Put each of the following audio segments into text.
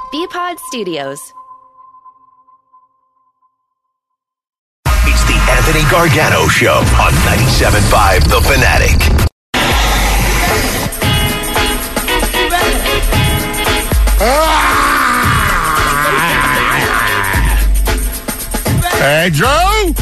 BPod Studios. It's the Anthony Gargano Show on 97.5 The Fanatic. Hey, Joe.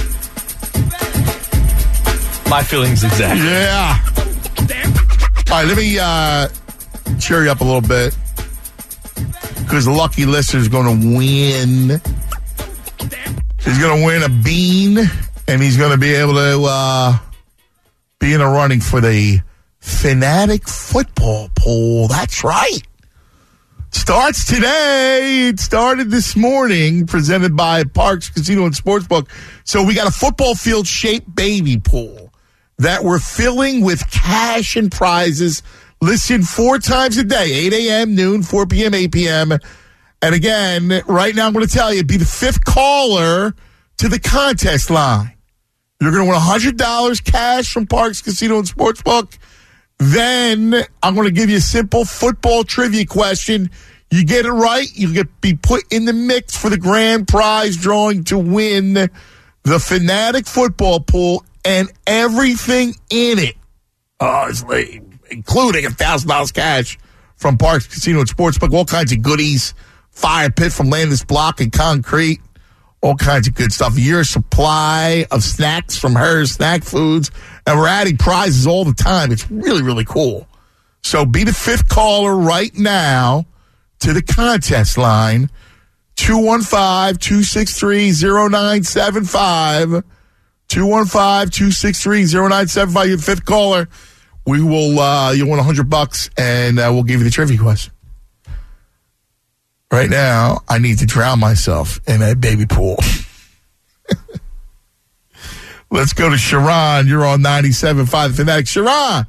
My feelings exactly. Yeah. All right, let me cheer you up a little bit because the lucky listener is going to win. He's going to win a bean, and he's going to be able to be in the running for the Fanatic Football Pool. That's right. Starts today. It started this morning, presented by Parks Casino and Sportsbook. So we got a football field-shaped baby pool that we're filling with cash and prizes. Listen 4 times a day, 8 a.m., noon, 4 p.m., 8 p.m. And again, right now I'm going to tell you, be the 5th caller to the contest line. You're going to win $100 cash from Parks Casino and Sportsbook. Then I'm going to give you a simple football trivia question. You get it right, you'll be put in the mix for the grand prize drawing to win the Fanatic Football Pool and everything in it, including $1,000 cash from Parks Casino and Sportsbook, all kinds of goodies, fire pit from Landis Block and Concrete, all kinds of good stuff. A year's supply of snacks from Hers Snack Foods, and we're adding prizes all the time. It's really, really cool. So be the 5th caller right now to the contest line, 215-263-0975. 215-263-0975. You're the 5th caller. We will, you'll win $100 and we'll give you the trivia question. Right now, I need to drown myself in a baby pool. Let's go to Sharon. You're on 97.5 Fanatic. Sharon.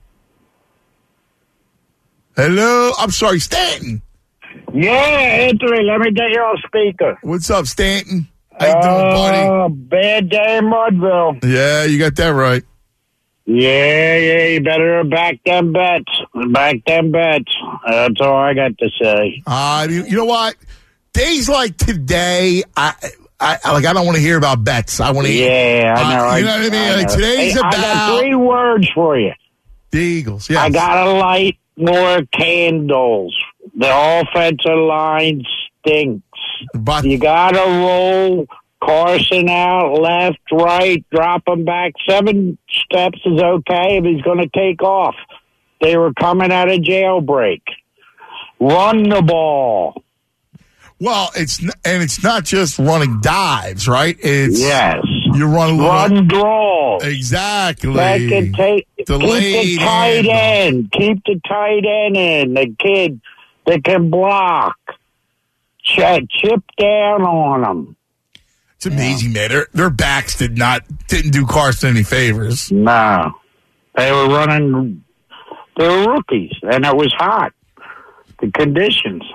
Hello. I'm sorry, Stanton. Yeah, Anthony, let me get you on speaker. What's up, Stanton? How you doing, buddy? Bad day in Mudville. Yeah, you got that right. Yeah, you better back them bets. Back them bets. That's all I got to say. You know what? Days like today, I don't want to hear about bets. I want to hear. Yeah, I know. You know what I mean? Like today's about. I got 3 words for you. The Eagles, yes. I got to light more candles. The offensive line stinks. But you got to roll Carson out, left, right, drop him back. 7 steps is okay if he's going to take off. They were coming out of jailbreak. Run the ball. Well, it's not just running dives, right? It's yes. You run draw. Exactly. Keep the tight end. Keep the tight end in. The kid that can block. Chip down on them. It's amazing, man. Their backs didn't do Carson any favors. No. They were running. They were rookies, and it was hot. The conditions.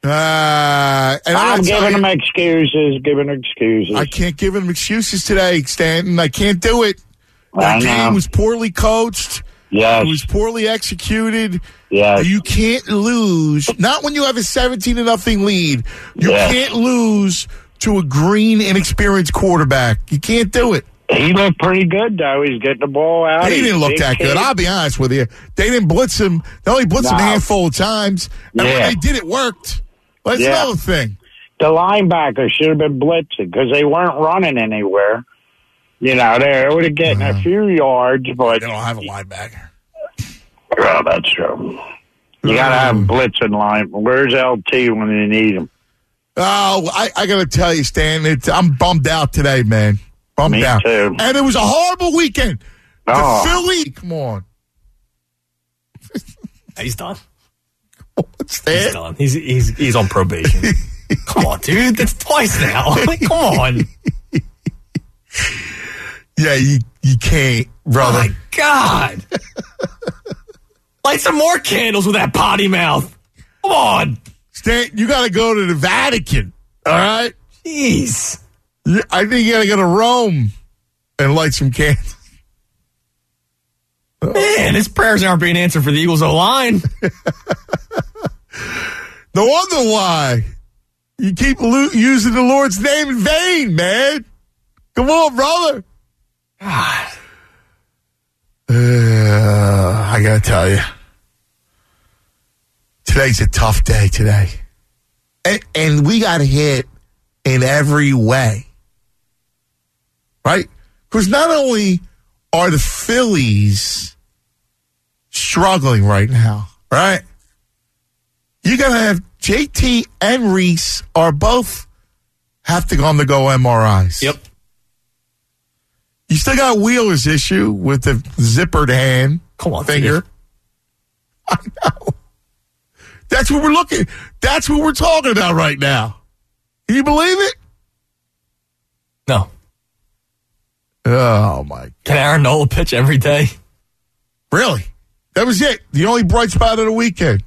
And I'm giving them excuses. I can't give them excuses today, Stanton. I can't do it. The game was poorly coached. Yes. It was poorly executed. Yes. You can't lose. Not when you have a 17-0 lead. You can't lose to a green, inexperienced quarterback. You can't do it. He looked pretty good, though. He's getting the ball out. He didn't look that good. I'll be honest with you. They didn't blitz him. They only blitzed him a handful of times. And when they did, it worked. That's another thing. The linebackers should have been blitzing because they weren't running anywhere. You know, they would have gotten a few yards, but they don't have a linebacker. Well, that's true. You got to have blitzing line. Where's LT when you need him? Oh, I got to tell you, Stan, I'm bummed out today, man. Me too. And it was a horrible weekend. Oh. The Philly, come on. He's done. What's that? He's done. He's on probation. Come on, dude. That's twice now. Come on. Yeah, you can't, brother. Oh, my God. Light some more candles with that potty mouth. Come on. Stan, you got to go to the Vatican, all right? Jeez. I think you got to go to Rome and light some candles. Man, his prayers aren't being answered for the Eagles O-line. No wonder why You keep using the Lord's name in vain, man. Come on, brother. God. I got to tell you. Today's a tough day today. And we got hit in every way. Right? Because not only are the Phillies struggling right now, right? You're going to have JT and Reese are both have to go undergo MRIs. Yep. You still got Wheeler's issue with the zippered hand. Come on, finger. Steve. I know. That's what we're looking. That's what we're talking about right now. Can you believe it? No. Oh my God. Can Aaron Nola pitch every day? Really? That was it. The only bright spot of the weekend.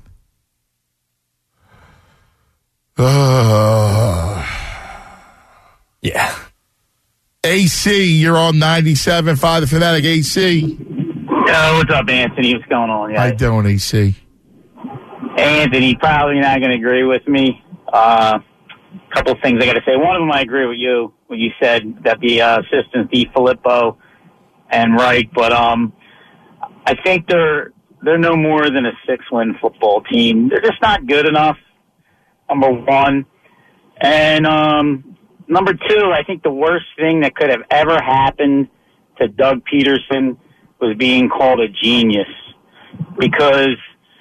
Yeah. AC, you're on 97.5 The Fanatic. AC. What's up, Anthony? What's going on? How you doing, AC? Anthony, probably not going to agree with me. Couple of things I got to say. One of them, I agree with you when you said that the assistants, DeFilippo and Wright, but I think they're no more than a 6-win football team. They're just not good enough. Number one, and number two, I think the worst thing that could have ever happened to Doug Peterson was being called a genius, because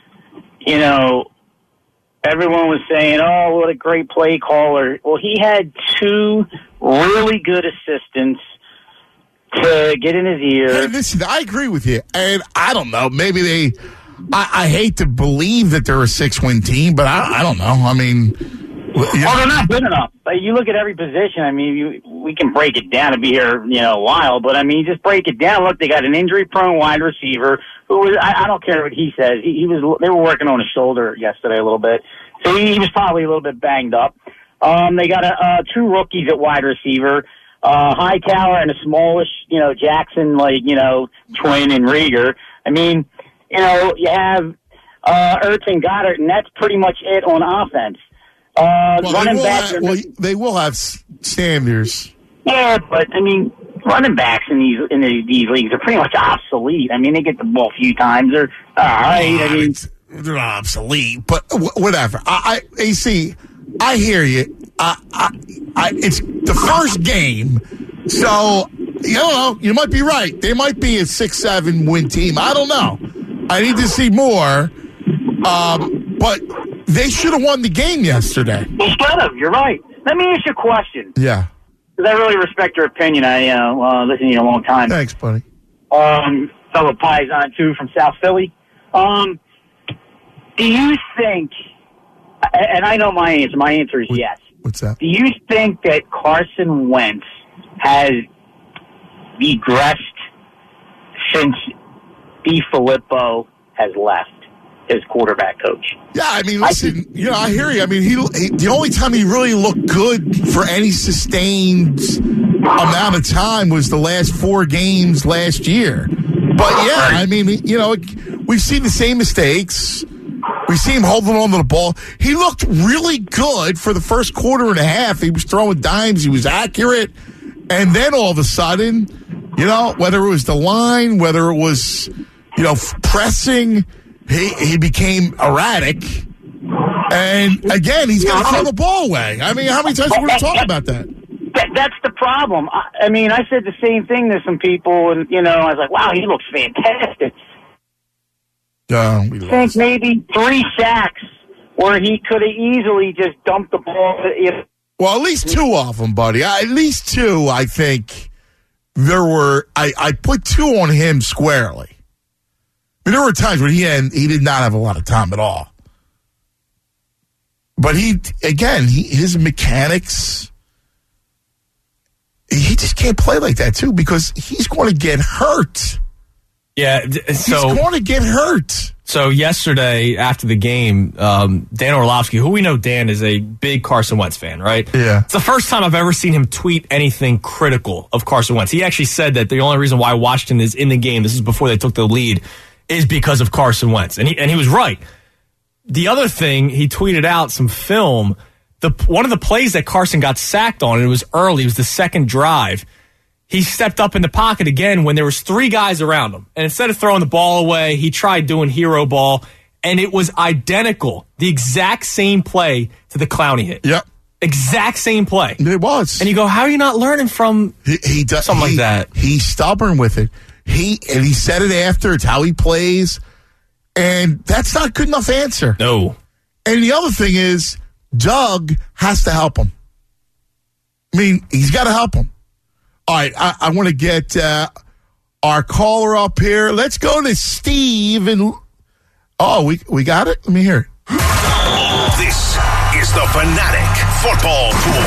everyone was saying, oh, what a great play caller. Well, he had two really good assistants to get in his ear. Hey, listen, I agree with you. And I don't know, maybe I hate to believe that they're a 6-win team, but I don't know. I mean, they're not good enough. Like, you look at every position. I mean, we can break it down and be here, a while. But I mean, you just break it down. Look, they got an injury-prone wide receiver who was. I don't care what he says. He was. They were working on his shoulder yesterday a little bit, so he was probably a little bit banged up. They got two rookies at wide receiver, Hightower and a smallish, Jackson, twin and Rieger. I mean, you have Ertz and Goddard, and that's pretty much it on offense. Running backs. They will have Sanders. Yeah, but I mean, running backs in these leagues are pretty much obsolete. I mean, they get the ball a few times. They're all right. I mean, they're not obsolete, but whatever. AC, I hear you. It's the first game, so you might be right. They might be a 6-7 win team. I don't know. I need to see more, but they should have won the game yesterday. They should have. You're right. Let me ask you a question. Yeah. Because I really respect your opinion. I listened to you a long time. Thanks, buddy. Fellow Paisan, too, from South Philly. Do you think, and I know my answer. My answer is yes. What's that? Do you think that Carson Wentz has regressed since DeFilippo has left, his quarterback coach? Yeah, I mean, listen, I hear you. I mean, he the only time he really looked good for any sustained amount of time was the last 4 games last year. But yeah, I mean, we've seen the same mistakes. We see him holding on to the ball. He looked really good for the first quarter and a half. He was throwing dimes. He was accurate. And then all of a sudden, whether it was the line, whether it was, pressing, he became erratic. And again, he's got to throw the ball away. I mean, how many times are we going to talk about that? That's the problem. I mean, I said the same thing to some people, and, I was like, wow, he looks fantastic. I think maybe 3 sacks where he could have easily just dumped the ball. Well, at least 2 of them, buddy. At least 2, I think there were. I put 2 on him squarely. I mean, there were times when he did not have a lot of time at all. But his mechanics, he just can't play like that, too, because he's going to get hurt. Yeah, he's going to get hurt. So yesterday, after the game, Dan Orlovsky, who we know Dan is a big Carson Wentz fan, right? Yeah. It's the first time I've ever seen him tweet anything critical of Carson Wentz. He actually said that the only reason why Washington is in the game, this is before they took the lead, is because of Carson Wentz. And he was right. The other thing, he tweeted out some film. one of the plays that Carson got sacked on, it was early, it was the second drive. He stepped up in the pocket again when there was 3 guys around him. And instead of throwing the ball away, he tried doing hero ball, and it was identical. The exact same play to the Clowney hit. Yep. Exact same play. It was. And you go, how are you not learning from he does, something like that? He's stubborn with it. He said it after. It's how he plays. And that's not a good enough answer. No. And the other thing is, Doug has to help him. I mean, he's got to help him. All right, I want to get our caller up here. Let's go to Steve. And we got it? Let me hear it. This is the Fanatic Football Pool.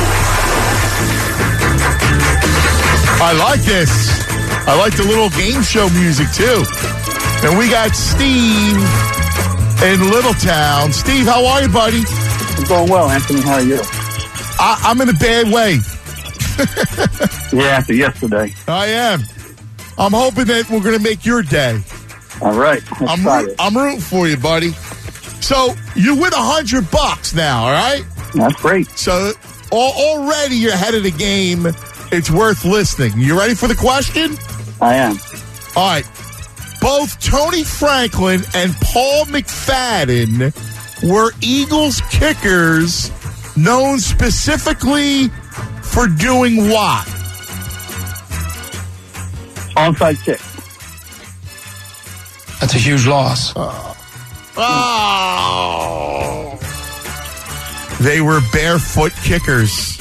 I like this. I like the little game show music, too. And we got Steve in Littletown. Steve, how are you, buddy? I'm going well, Anthony. How are you? I'm in a bad way. Yeah, after yesterday. I am. I'm hoping that we're going to make your day. All right. I'm rooting for you, buddy. So you win $100 now, all right? That's great. So already you're ahead of the game. It's worth listening. You ready for the question? I am. All right. Both Tony Franklin and Paul McFadden were Eagles kickers known specifically for doing what? Onside kick. That's a huge loss. Oh. They were barefoot kickers.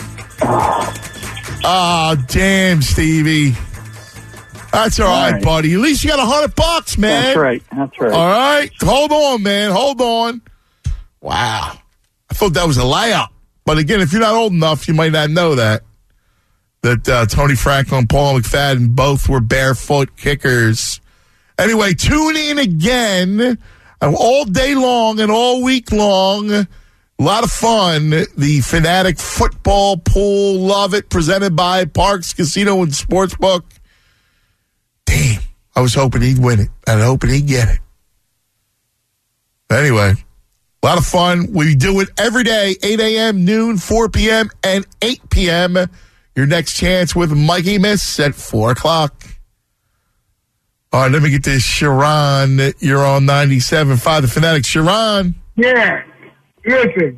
Oh, damn, Stevie. That's all right, buddy. At least you got $100, man. That's right. That's right. All right. Hold on, man. Hold on. Wow. I thought that was a layup. But again, if you're not old enough, you might not know that Tony Franklin and Paul McFadden both were barefoot kickers. Anyway, tune in again all day long and all week long. A lot of fun. The Fanatic Football Pool. Love it. Presented by Parks Casino and Sportsbook. Damn. I was hoping he'd win it. I was hoping he'd get it. Anyway, a lot of fun. We do it every day, 8 a.m., noon, 4 p.m., and 8 p.m. Your next chance with Mikey Miss at 4 o'clock. All right, let me get this. Sharon, you're on 97.5 The Fanatic. Sharon. Yeah. Listen,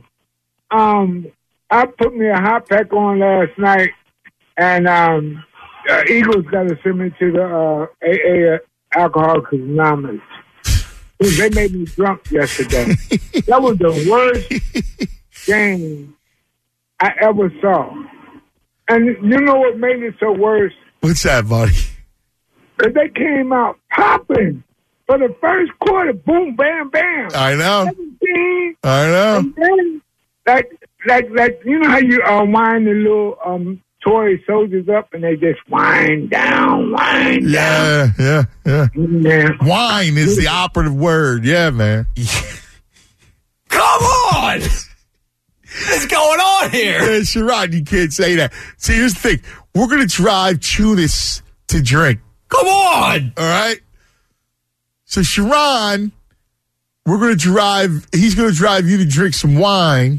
I put me a hot pack on last night, and Eagles got to send me to the AA Alcoholics Anonymous. They made me drunk yesterday. That was the worst game I ever saw. And you know what made it so worse? What's that, buddy? Because they came out popping for the first quarter. Boom, bam, bam. I know. 17. I know. And then, like, you know how you wind the little toy soldiers up and they just wind down. Yeah. Yeah. Wine is the operative word. Yeah, man. Come on! What's going on here? Yeah, Sharon, you can't say that. See, here's the thing. We're going to drive Tunis to drink. Come on! All right? So, Sharon, he's going to drive you to drink some wine.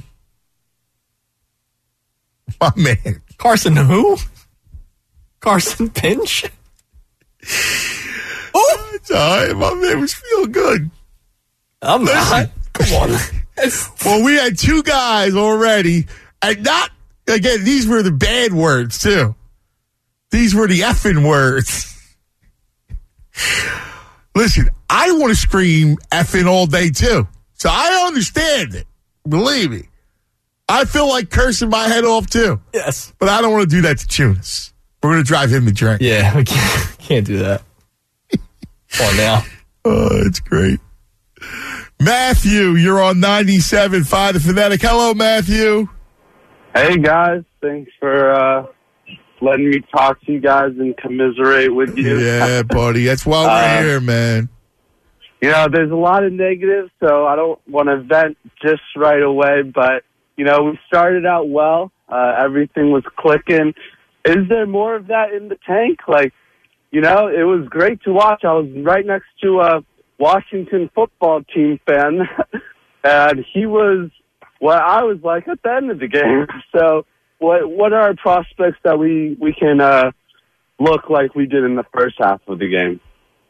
My man. Carson who? Carson Pinch? Oh, it's all right. My man was feeling good. I'm not. Come on. Well, we had 2 guys already. And not, again, these were the bad words, too. These were the effing words. Listen, I want to scream effing all day, too. So I understand it. Believe me. I feel like cursing my head off, too. Yes. But I don't want to do that to Tunis. We're going to drive him to drink. Yeah, we can't do that. Come on now. Oh, it's great. Matthew, you're on 97.5 The Fanatic. Hello, Matthew. Hey, guys. Thanks for letting me talk to you guys and commiserate with you. Yeah, buddy. That's why we're here, man. You know, there's a lot of negatives, so I don't want to vent just right away. But, you know, we started out well. Everything was clicking. Is there more of that in the tank? Like, you know, it was great to watch. I was right next to a Washington football team fan, and he was what I was like at the end of the game. So what are our prospects that we can look like we did in the first half of the game?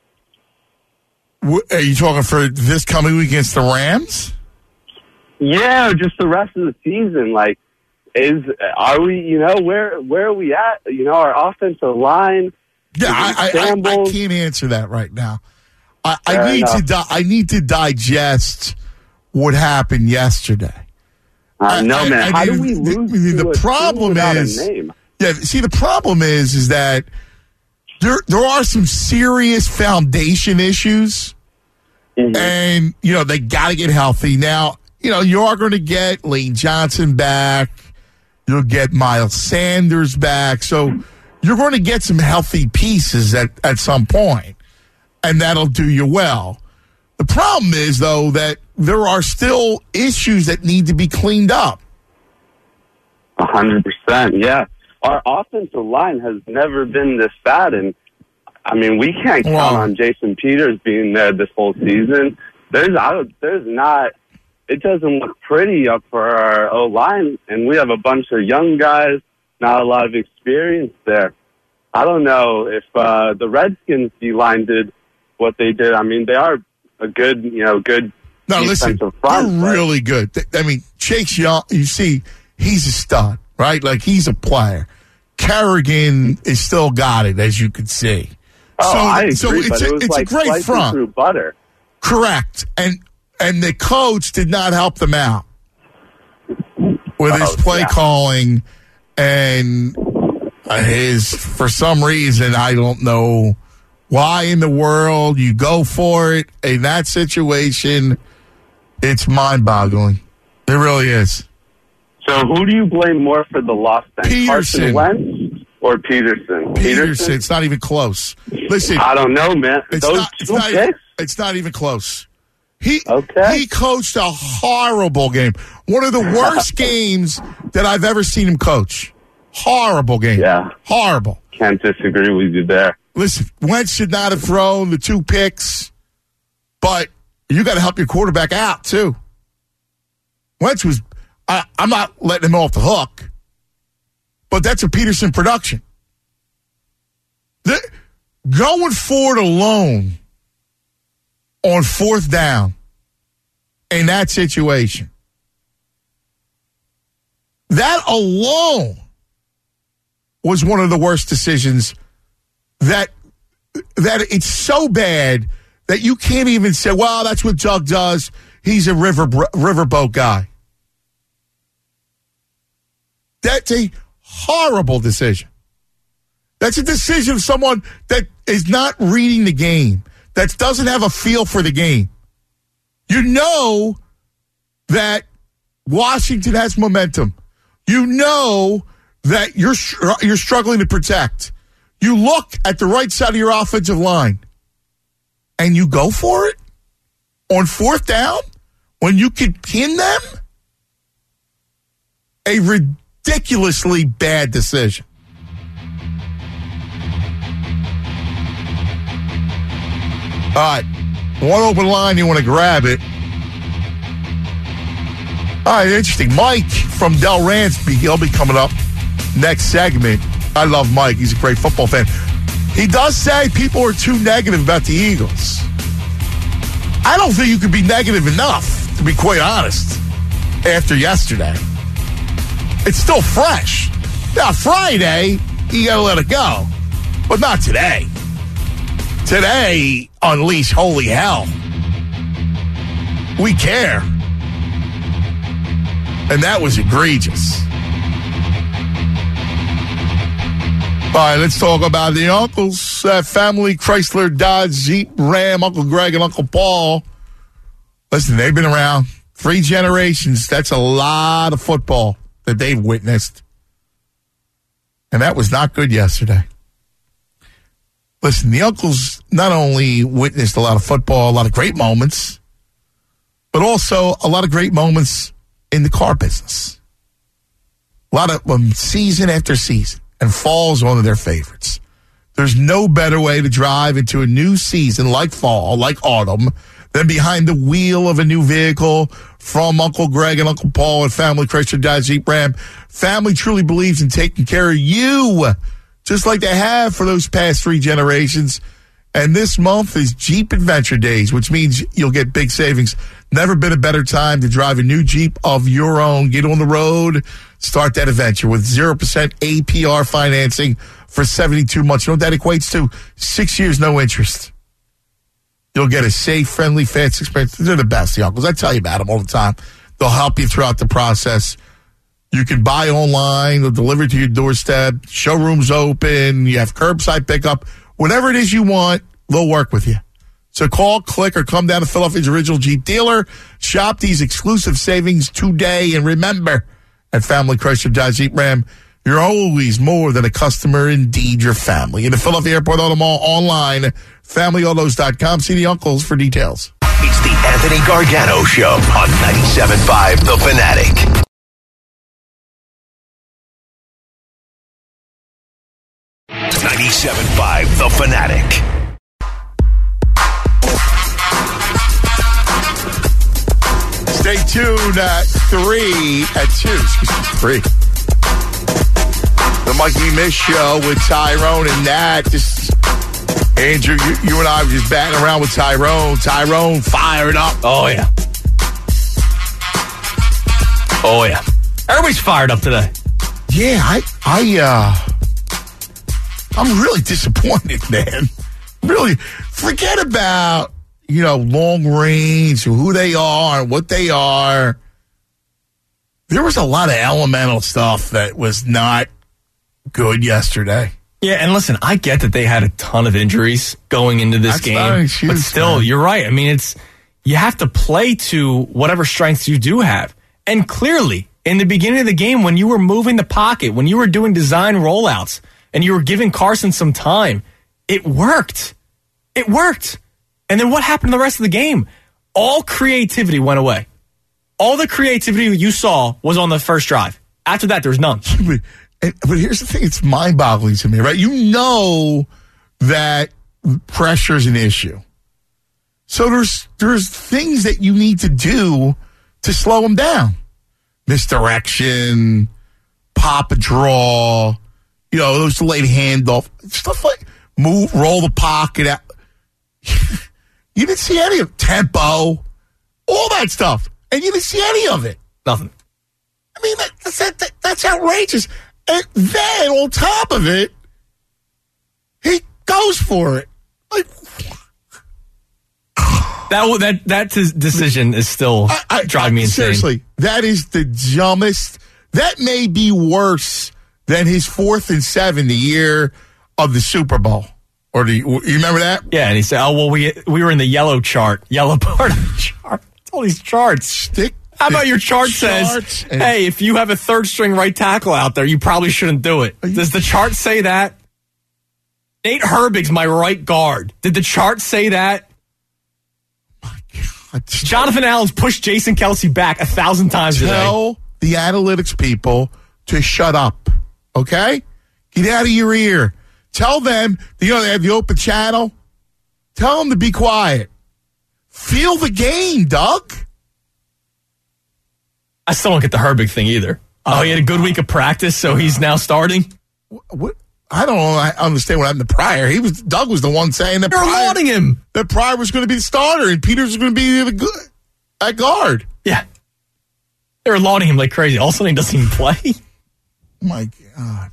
Are you talking for this coming week against the Rams? Yeah, just the rest of the season. Like, are we, where are we at? Our offensive line. Yeah, I can't answer that right now. I need to digest what happened yesterday. No, man. How do we lose the problem is, a name? Yeah, see, the problem is that there are some serious foundation issues, and, they got to get healthy. Now, you are going to get Lane Johnson back. You'll get Miles Sanders back. So you're going to get some healthy pieces at some point, and that'll do you well. The problem is, though, that there are still issues that need to be cleaned up. 100%, yeah. Our offensive line has never been this bad, and, we can't count on Jason Peters being there this whole season. It doesn't look pretty up for our O-line, and we have a bunch of young guys, not a lot of experience there. I don't know if the Redskins D-line did what they did. They are a good, good defensive front. They're really good. Chase Young, you see, he's a stud, right? Like, he's a player. Kerrigan is still got it, as you can see. Oh, I agree, but it was it's like a great front. Through butter. Correct. And the coach did not help them out with his play calling and for some reason, I don't know why in the world you go for it in that situation. It's mind-boggling. It really is. So who do you blame more for the loss then? Peterson. Carson Wentz or Peterson? Peterson. It's not even close. Listen. I don't know, man. It's not even close. He coached a horrible game. One of the worst games that I've ever seen him coach. Horrible game. Yeah. Horrible. Can't disagree with you there. Listen, Wentz should not have thrown the 2 picks, but you got to help your quarterback out, too. Wentz was, I'm not letting him off the hook, but that's a Peterson production. Going forward alone on 4th down in that situation, that alone was one of the worst decisions that it's so bad that you can't even say, well, that's what Doug does. He's a riverboat guy. That's a horrible decision. That's a decision of someone that is not reading the game, that doesn't have a feel for the game. You know that Washington has momentum. You know that you're struggling to protect. You look at the right side of your offensive line, and you go for it on 4th down when you could pin them? A ridiculously bad decision. All right, one open line, you want to grab it. All right, interesting. Mike from Del Ransby, he'll be coming up next segment. I love Mike. He's a great football fan. He does say people are too negative about the Eagles. I don't think you could be negative enough, to be quite honest, after yesterday. It's still fresh. Now, Friday, you got to let it go. But not today. Today, unleash holy hell. We care. And that was egregious. All right, let's talk about the uncles. Family, Chrysler, Dodge, Jeep, Ram, Uncle Greg and Uncle Paul. Listen, they've been around 3 generations. That's a lot of football that they've witnessed. And that was not good yesterday. Listen, the uncles not only witnessed a lot of football, a lot of great moments, but also a lot of great moments in the car business. A lot of them season after season. And fall's one of their favorites. There's no better way to drive into a new season like fall, like autumn, than behind the wheel of a new vehicle from Uncle Greg and Uncle Paul at Family Chrysler Dodge Jeep Ram. Family truly believes in taking care of you, just like they have for those past 3 generations. And this month is Jeep Adventure Days, which means you'll get big savings. Never been a better time to drive a new Jeep of your own. Get on the road, start that adventure with 0% APR financing for 72 months. You know what that equates to? 6 years, no interest. You'll get a safe, friendly, fast experience. They're the best, the uncles. I tell you about them all the time. They'll help you throughout the process. You can buy online. They'll deliver it to your doorstep. Showroom's open. You have curbside pickup. Whatever it is you want, they'll work with you. So call, click, or come down to Philadelphia's original Jeep dealer. Shop these exclusive savings today. And remember, at Family Chrysler Dodge Jeep Ram, you're always more than a customer, indeed your family. In the Philadelphia Airport Auto Mall, online, FamilyAutos.com. See the uncles for details. It's the Anthony Gargano Show on 97.5 The Fanatic. .97.5 The Fanatic. Stay tuned at 3. The Mikey Miss Show with Tyrone and Nat. Just Andrew, you and I were just batting around with Tyrone. Tyrone fired up. Oh, yeah. Oh, yeah. Everybody's fired up today. Yeah, I'm really disappointed, man. Really, forget about, long range, who they are, what they are. There was a lot of elemental stuff that was not good yesterday. Yeah, and listen, I get that they had a ton of injuries going into this game. Nice. But still, you're right. I mean, you have to play to whatever strengths you do have. And clearly, in the beginning of the game, when you were moving the pocket, when you were doing design rollouts, and you were giving Carson some time, it worked. It worked. And then what happened the rest of the game? All creativity went away. All the creativity you saw was on the first drive. After that, there was none. But here's the thing. It's mind-boggling to me, right? You know that pressure is an issue. So there's things that you need to do to slow them down. Misdirection, pop a draw, those delayed handoff, stuff like roll the pocket out. You didn't see any of tempo, all that stuff, and you didn't see any of it. Nothing. I mean, that's outrageous. And then on top of it, he goes for it. Like that decision is still driving me insane. Seriously, that is the dumbest. That may be worse than his 4th and 7 the year of the Super Bowl. Or you remember that? Yeah, and he said, we were in the yellow part of the chart. It's all these charts. How about your chart says, hey, if you have a third-string right tackle out there, you probably shouldn't do it. Does the chart say that? Nate Herbig's my right guard. Did the chart say that? My God. Jonathan Allen's pushed Jason Kelce back 1,000 times today. Tell the analytics people to shut up, okay? Get out of your ear. Tell them, they have the open channel. Tell them to be quiet. Feel the game, Doug. I still don't get the Herbig thing either. Oh, he had a good week of practice, so he's now starting? What? I don't know. I understand what happened to Pryor. Doug was the one saying that They're lauding him. That Pryor was going to be the starter and Peters was going to be at guard. Yeah. They were lauding him like crazy. All of a sudden, he doesn't even play. My God.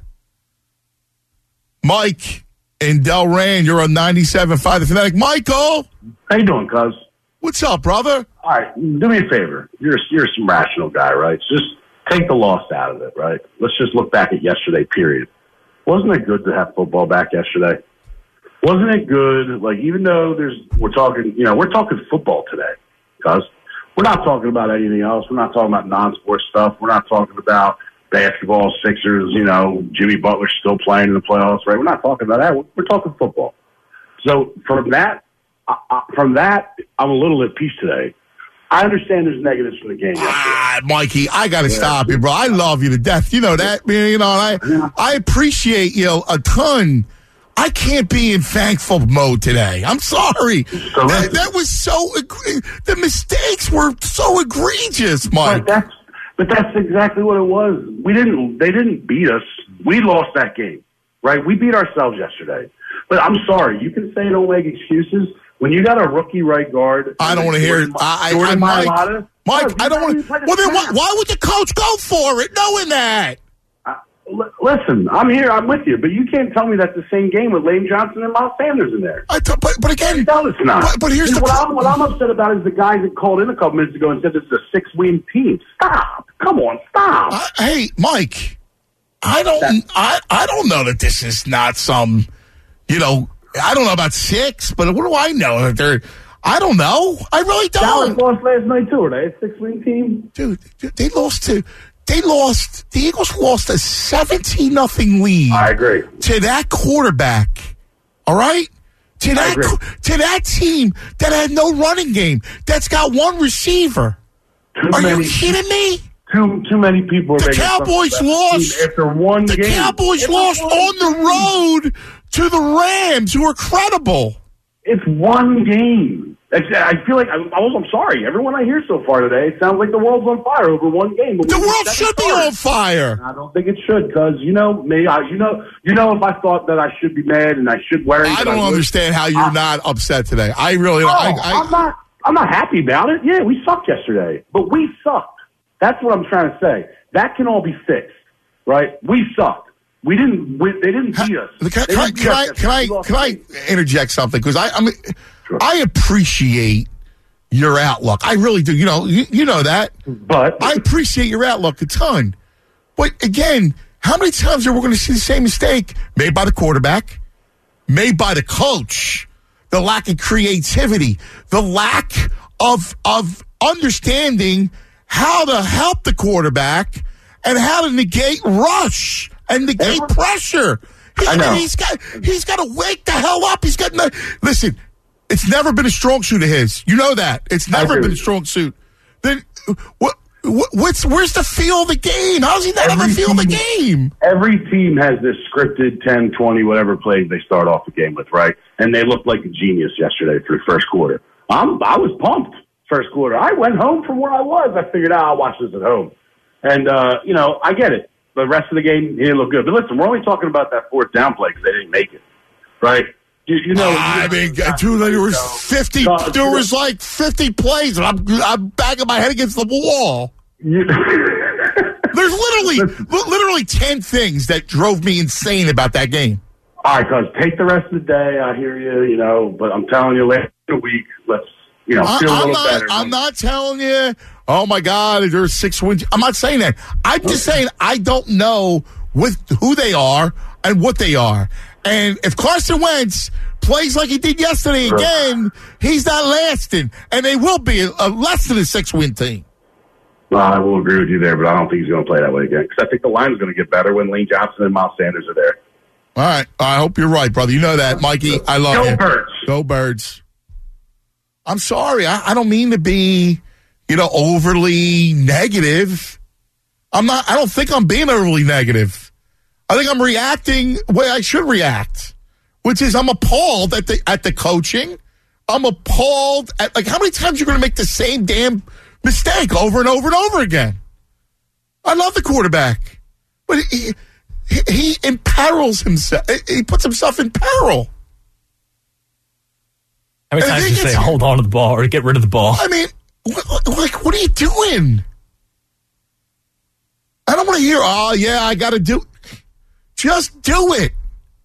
Mike in Delran, you're on 97.5 The Fanatic. Michael! How you doing, cuz? What's up, brother? All right, do me a favor. You're some rational guy, right? Just take the loss out of it, right? Let's just look back at yesterday, period. Wasn't it good to have football back yesterday? Wasn't it good? Like, even though we're talking football today, cuz. We're not talking about anything else. We're not talking about non-sports stuff. We're not talking about basketball, Sixers, Jimmy Butler still playing in the playoffs, right? We're not talking about that. We're talking football. So from that, I'm a little at peace today. I understand there's negatives from the game. Mikey, I got to stop you, bro. I love you to death. You know that, man. I appreciate you a ton. I can't be in thankful mode today. I'm sorry. That was so. The mistakes were so egregious, Mike. But that's exactly what it was. They didn't beat us. We lost that game, right? We beat ourselves yesterday. But I'm sorry. You can say don't make excuses. When you got a rookie right guard, I don't want to hear it. Mike, I don't want to. Well, then why would the coach go for it, knowing that? Listen, I'm here. I'm with you. But you can't tell me that's the same game with Lane Johnson and Miles Sanders in there. But again, no, it's not. But here's what I'm upset about is the guy that called in a couple minutes ago and said this is a 6-win team. Stop. Come on, stop. Hey, Mike, I don't know that this is not some, I don't know about 6, but what do I know that they're? I don't know. I really don't. Dallas lost last night too. Are they a 6-win team? Dude, they lost. The Eagles lost a 17-0 lead. I agree. To that quarterback. All right? To that team that had no running game. That's got one receiver. Are you kidding me? Too many people are the Cowboys lost after one game. The Cowboys lost on the road to the Rams, who are credible. It's one game. I feel like I'm sorry. Everyone I hear so far today, it sounds like the world's on fire over one game. The world should be on fire. I don't think it should, because me. If I thought that I should be mad and I should worry. I don't understand how you're not upset today. I really don't. I'm not happy about it. Yeah, we sucked yesterday, but we sucked. That's what I'm trying to say. That can all be fixed, right? We sucked. We didn't. They didn't beat us. Can I interject something? Because I appreciate your outlook. I really do. You know that. But I appreciate your outlook a ton. But again, how many times are we going to see the same mistake made by the quarterback, made by the coach? The lack of creativity, the lack of understanding how to help the quarterback and how to negate rush and negate pressure. He's got to wake the hell up. Listen. It's never been a strong suit of his. You know that. It's never been a strong suit. Then where's the feel of the game? How does he not ever feel the game? Every team has this scripted 10, 20, whatever plays they start off the game with, right? And they looked like a genius yesterday through first quarter. I was pumped first quarter. I went home from where I was. I figured, I'll watch this at home. And, I get it. The rest of the game, he didn't look good. But listen, we're only talking about that fourth down play because they didn't make it, right? There was 50. There was like 50 plays, and I'm banging my head against the wall. There's literally 10 things that drove me insane about that game. All right, cuz take the rest of the day. I hear you, but I'm telling you, later in the week, let's feel a little better. I'm not telling you. Oh my God, there's 6 wins. I'm not saying that. I'm just saying I don't know who they are and what they are. And if Carson Wentz plays like he did yesterday again, he's not lasting. And they will be less than a 6-win team. Well, I will agree with you there, but I don't think he's going to play that way again. Because I think the line is going to get better when Lane Johnson and Miles Sanders are there. All right. I hope you're right, brother. You know that, Mikey. I love you. Go Birds. Go Birds. I'm sorry. I don't mean to be, overly negative. I don't think I'm being overly negative. I think I'm reacting the way I should react, which is I'm appalled at the coaching. I'm appalled at how many times you're going to make the same damn mistake over and over and over again. I love the quarterback, but he imperils himself. He puts himself in peril. How many times do you say hold on to the ball or get rid of the ball? I mean, what are you doing? I don't want to hear, I got to do. Just do it.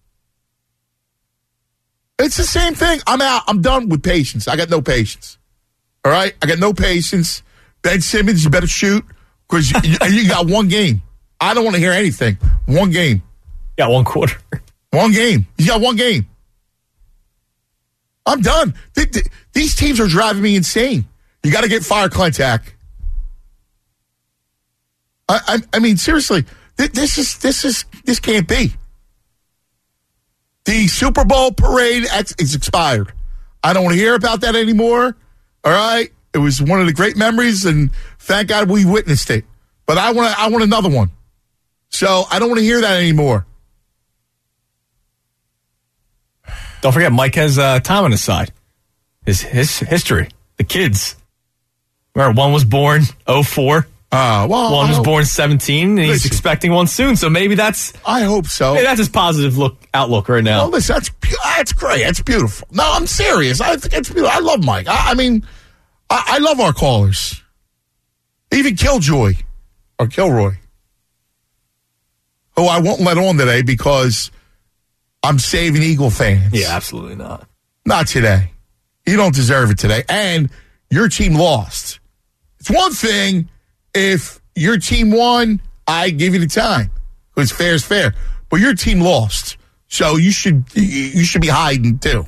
It's the same thing. I'm out. I'm done with patience. I got no patience. All right? I got no patience. Ben Simmons, you better shoot because you got one game. I don't want to hear anything. One game. Got one quarter. One game. You got one game. I'm done. These teams are driving me insane. You got to get fire contact. I mean, seriously. This can't be. The Super Bowl parade is expired. I don't want to hear about that anymore. All right, it was one of the great memories, and thank God we witnessed it. But I want another one. So I don't want to hear that anymore. Don't forget, Mike has Tom on his side. His history. The kids. Remember, one was born 04. Well, one was born 17, and he's expecting one soon. So maybe that's... I hope so. Maybe that's his positive outlook right now. Well, listen, that's great. That's beautiful. No, I'm serious. I think it's beautiful. I love Mike. I mean, I love our callers. Even Killjoy, or Kilroy, who I won't let on today because I'm saving Eagle fans. Yeah, absolutely not. Not today. You don't deserve it today. And your team lost. It's one thing if your team won, I give you the time. Because fair is fair. But your team lost. So you should be hiding too.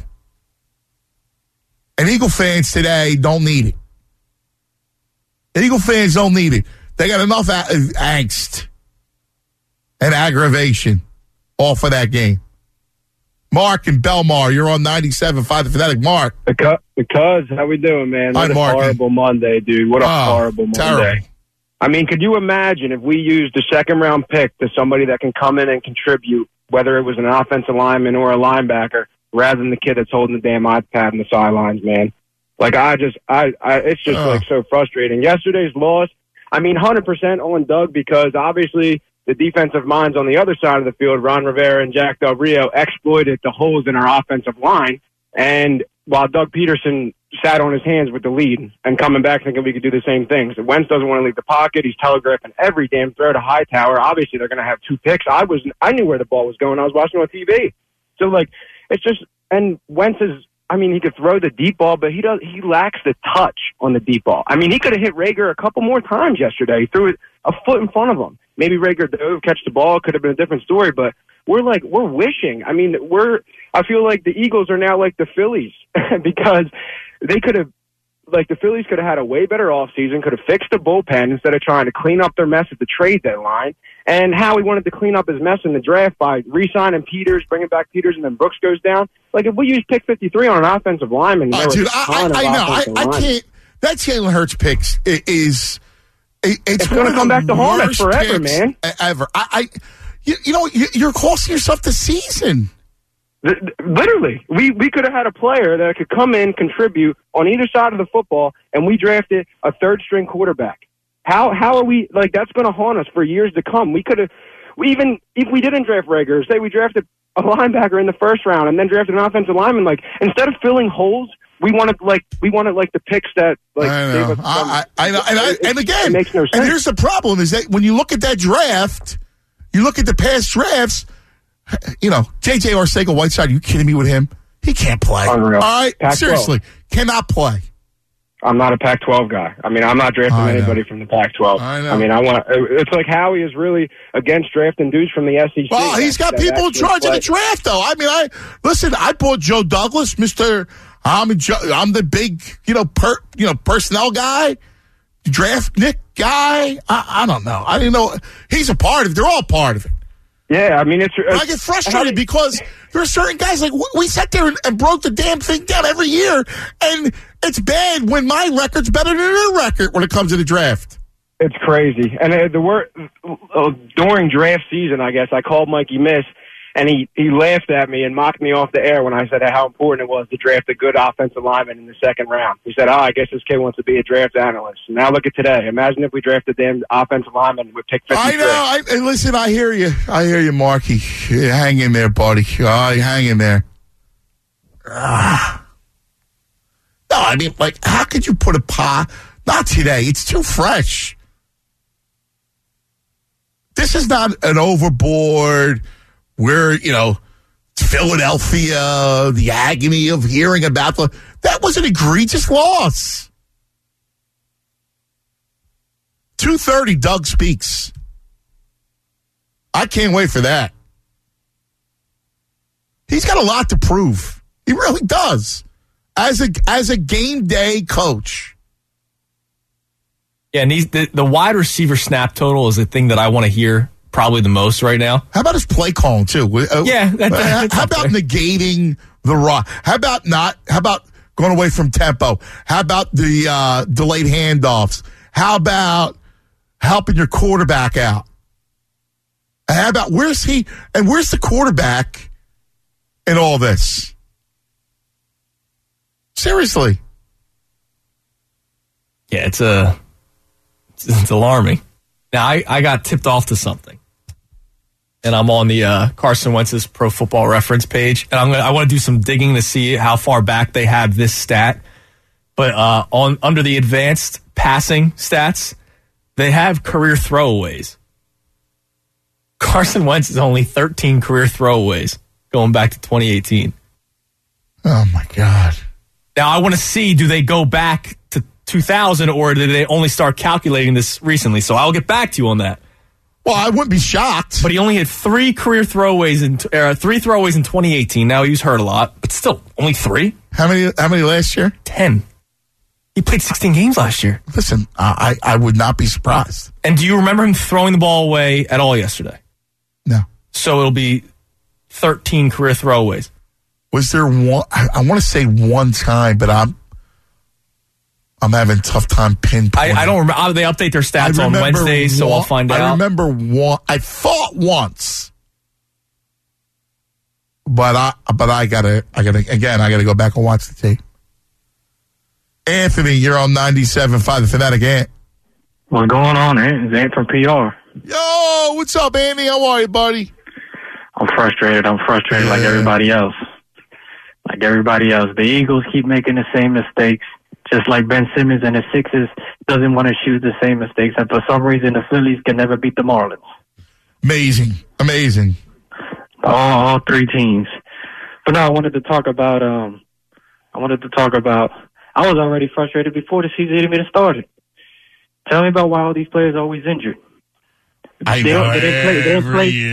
And Eagle fans today don't need it. Eagle fans don't need it. They got enough angst and aggravation off of that game. Mark and Belmar, you're on 97.5 The Fanatic. Mark. Because how we doing, man? What a horrible Monday, dude. What a horrible Monday. Terrible. I mean, could you imagine if we used a second-round pick to somebody that can come in and contribute, whether it was an offensive lineman or a linebacker, rather than the kid that's holding the damn iPad on the sidelines, man? Like, it's just like so frustrating. Yesterday's loss, I mean, 100% on Doug because obviously the defensive minds on the other side of the field, Ron Rivera and Jack Del Rio, exploited the holes in our offensive line. And while Doug Peterson sat on his hands with the lead and coming back thinking we could do the same thing. So Wentz doesn't want to leave the pocket. He's telegraphing every damn throw to Hightower. Obviously, they're going to have 2 picks. I knew where the ball was going. I was watching on TV. So, like, it's just – and Wentz is – I mean, he could throw the deep ball, but he lacks the touch on the deep ball. I mean, he could have hit Rager a couple more times yesterday. He threw it a foot in front of him. Maybe Rager dove, catch the ball. Could have been a different story, but we're wishing. I mean, I feel like the Eagles are now like the Phillies because they could have, like the Phillies could have had a way better offseason, could have fixed the bullpen instead of trying to clean up their mess at the trade deadline. And Howie wanted to clean up his mess in the draft by re-signing Peters, bringing back Peters, and then Brooks goes down. Like, if we use pick 53 on an offensive lineman, dude, I know. I can't. That Jalen Hurts picks is it's going to come back to haunt us forever, man. Ever. You're costing yourself the season. Literally, we could have had a player that could come in, contribute on either side of the football, and we drafted a third-string quarterback. How are we, like, that's going to haunt us for years to come. We could have, even if we didn't draft Rager, say we drafted a linebacker in the first round and then drafted an offensive lineman, like, instead of filling holes, we wanted the picks that, like, I know. I know. And again, it makes no sense. And here's the problem is that when you look at that draft, you look at the past drafts, J.J. Arcega-Whiteside, are you kidding me with him? He can't play. Unreal. All right? Pac-12. Seriously. Cannot play. I'm not a Pac-12 guy. I mean, I'm not drafting anybody from the Pac-12. I know. I mean, it's like Howie is really against drafting dudes from the SEC. Well, he's got people in charge of the draft, though. I mean, I bought Joe Douglas, I'm the big, personnel guy, draft Nick guy. I don't know. I didn't know. He's a part of it. They're all part of it. Yeah, I mean, I get frustrated because there are certain guys, like, we sat there and broke the damn thing down every year, and it's bad when my record's better than their record when it comes to the draft. It's crazy. And during draft season, I guess, I called Mikey Miss, and he laughed at me and mocked me off the air when I said how important it was to draft a good offensive lineman in the second round. He said, I guess this kid wants to be a draft analyst. Now look at today. Imagine if we drafted a damn offensive lineman with pick 53. I know. Listen, I hear you, Marky. Hang in there, buddy. Hang in there. No, I mean, like, how could you put not today. It's too fresh. This is not an overboard. We're, Philadelphia, the agony of hearing about that was an egregious loss. 2:30, Doug speaks. I can't wait for that. He's got a lot to prove. He really does. As a game day coach. Yeah, and the wide receiver snap total is the thing that I want to hear probably the most right now. How about his play calling too? Yeah. How about negating the raw? How about going away from tempo? How about the delayed handoffs? How about helping your quarterback out? How about where's the quarterback in all this? Seriously. Yeah, it's alarming. Now, I got tipped off to something. And I'm on the Carson Wentz's Pro Football Reference page. And I want to do some digging to see how far back they have this stat. But under the advanced passing stats, they have career throwaways. Carson Wentz is only 13 career throwaways going back to 2018. Oh, my God. Now, I want to see, do they go back to 2000 or did they only start calculating this recently? So I'll get back to you on that. Well, I wouldn't be shocked. But he only had 3 career throwaways in 2018. Now, he was hurt a lot, but still, only 3. How many last year? 10. He played 16 games last year. Listen, I would not be surprised. And do you remember him throwing the ball away at all yesterday? No. So it'll be 13 career throwaways. Was there one? I want to say one time, but I'm having a tough time pinpointing. I don't remember. They update their stats on Wednesdays, so I'll find out. I remember one. I thought once, but I gotta go back and watch the tape. Anthony, you're on 97.5 The Fanatic. Ant. What's going on, Ant? It's Ant from PR. Yo, what's up, Andy? How are you, buddy? I'm frustrated like everybody else. Like everybody else. The Eagles keep making the same mistakes. Just like Ben Simmons and the Sixers doesn't want to shoot the same mistakes. And for some reason, the Phillies can never beat the Marlins. Amazing. All 3 teams. But no, I wanted to talk about, I was already frustrated before the season even started. Tell me about why all these players are always injured. They didn't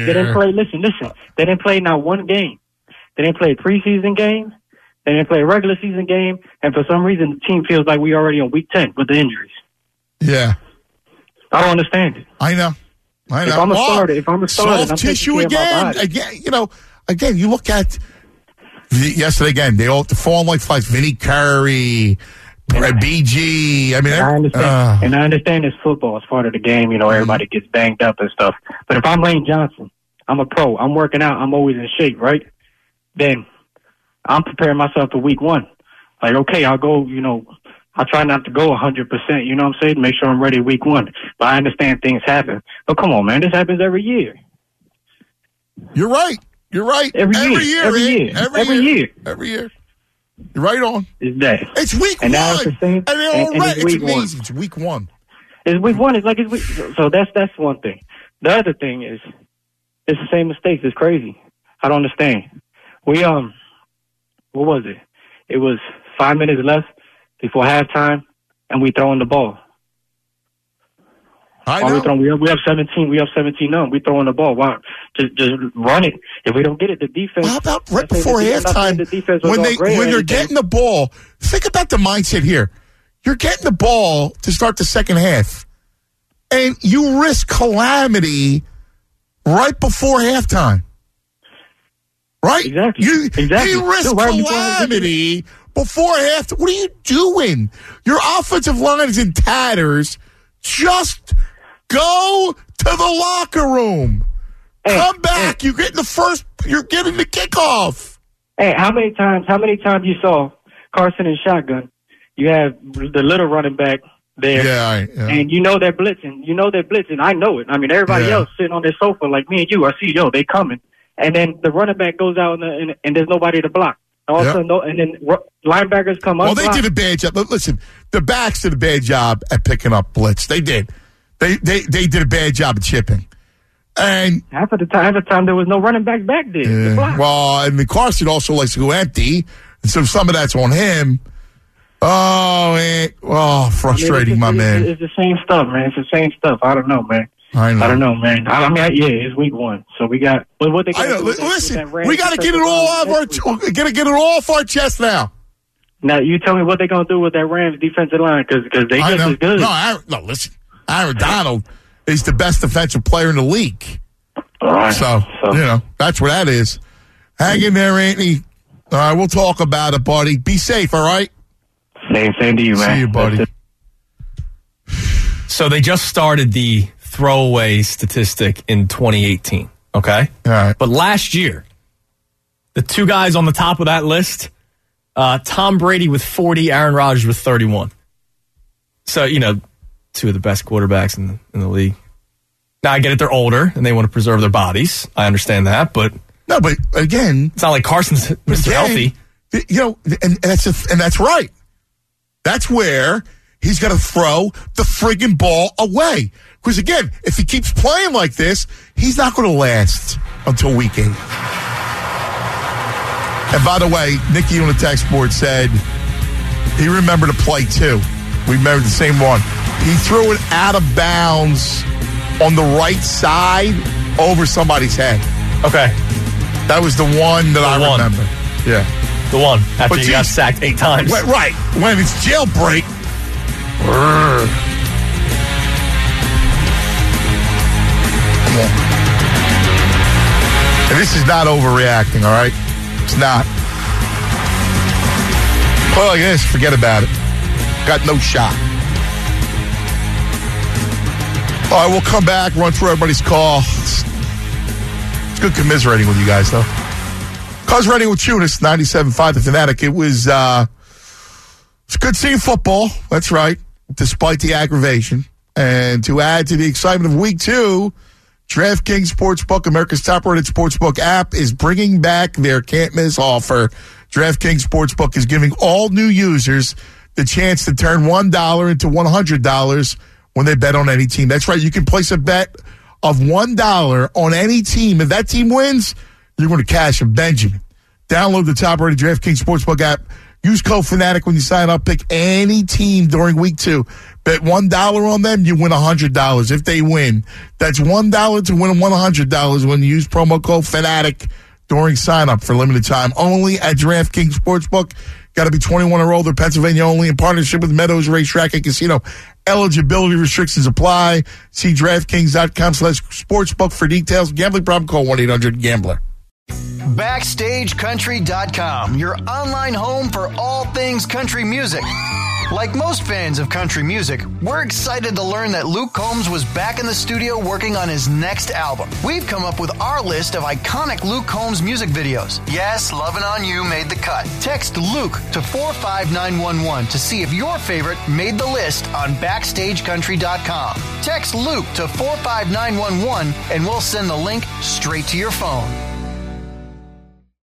play not one game. They didn't play a preseason game. They didn't play a regular season game. And for some reason, the team feels like we already on week 10 with the injuries. Yeah. I don't understand it. I know. If I'm a starter, soft tissue again. Again, you look at yesterday again. They all falling like flies. Vinny Curry, BG. I mean, I understand. And I understand it's football. It's part of the game. Everybody gets banged up and stuff. But if I'm Lane Johnson, I'm a pro. I'm working out. I'm always in shape, right? Then I'm preparing myself for week 1. Like, okay, I'll go, I'll try not to go 100%, you know what I'm saying? Make sure I'm ready week 1. But I understand things happen. But come on, man, this happens every year. You're right. Every year. You're right on. It's that. It's week 1. And now it's the same. And they're all right. It's amazing. It's week 1. It's week 1. It's week. So that's one thing. The other thing is, it's the same mistakes. It's crazy. I don't understand. We, what was it? It was 5 minutes left before halftime, and we throwing the ball. I know. We have 17. We have 17 now. We throwing the ball. Why? Just run it. If we don't get it, the defense. How about right before halftime when they're getting the ball? Think about the mindset here. You're getting the ball to start the second half, and you risk calamity right before halftime. Right? Exactly. You risk calamity before halftime. What are you doing? Your offensive line is in tatters. Just go to the locker room. Come back. You're getting the kickoff. Hey, how many times you saw Carson in shotgun? You have the little running back there. Yeah. And they're blitzing. I know it. I mean, everybody else sitting on their sofa like me and you. I see, they're coming. And then the running back goes out and there's nobody to block. Also, and then linebackers come up. Well, they did a bad job. Listen, the backs did a bad job at picking up blitz. They did. They did a bad job at chipping. And half the time there was no running back there. Well, and Carson also likes to go empty, and so some of that's on him. Frustrating, my man. It's the same stuff, man. It's the same stuff. I don't know, man. I don't know, man. It's week 1, so we got. What they got? Listen, we got to get it all off our chest now. Now you tell me what they're gonna do with that Rams defensive line because they just as good. No, listen. Aaron Donald is the best defensive player in the league. All right. So that's what that is. Hang in there, Anthony. All right, we'll talk about it, buddy. Be safe. All right. Same to you, man. See you, buddy. So they just started the throwaway statistic in 2018, okay? All right. But last year, the 2 guys on the top of that list, Tom Brady with 40, Aaron Rodgers with 31. So, two of the best quarterbacks in the league. Now, I get it, they're older, and they want to preserve their bodies. I understand that, but... No, but again... It's not like Carson's Mr. Healthy. And that's right. That's where he's got to throw the friggin' ball away. Because, again, if he keeps playing like this, he's not going to last until week 8. And by the way, Nikki on the text board said he remembered a play, too. We remember the same one. He threw it out of bounds on the right side over somebody's head. Okay. That was the one that I remember. Yeah. The one after he got sacked 8 times. Right. When it's jailbreak. Come on. And this is not overreacting, all right? It's not. Play like this, forget about it. Got no shot. All right, we'll come back, run through everybody's call. It's good commiserating with you guys, though. Cause ready with Tunis, 97.5 The Fanatic. It was good seeing football. That's right, despite the aggravation. And to add to the excitement of week 2, DraftKings Sportsbook, America's top-rated sportsbook app, is bringing back their can't-miss offer. DraftKings Sportsbook is giving all new users the chance to turn $1 into $100 when they bet on any team. That's right. You can place a bet of $1 on any team. If that team wins, you're going to cash a Benjamin. Download the top-rated DraftKings Sportsbook app. Use code FANATIC when you sign up. Pick any team during week 2. Bet $1 on them, you win $100 if they win. That's $1 to win $100 when you use promo code FANATIC during sign-up for limited time. Only at DraftKings Sportsbook. Got to be 21 or older, Pennsylvania only, in partnership with Meadows Racetrack and Casino. Eligibility restrictions apply. See DraftKings.com/sportsbook for details. Gambling problem? Call 1-800-GAMBLER. BackstageCountry.com, your online home for all things country music. Like most fans of country music, we're excited to learn that Luke Combs was back in the studio working on his next album. We've come up with our list of iconic Luke Combs music videos. Yes, Lovin' On You made the cut. Text Luke to 45911 to see if your favorite made the list on BackstageCountry.com. Text Luke to 45911 and we'll send the link straight to your phone.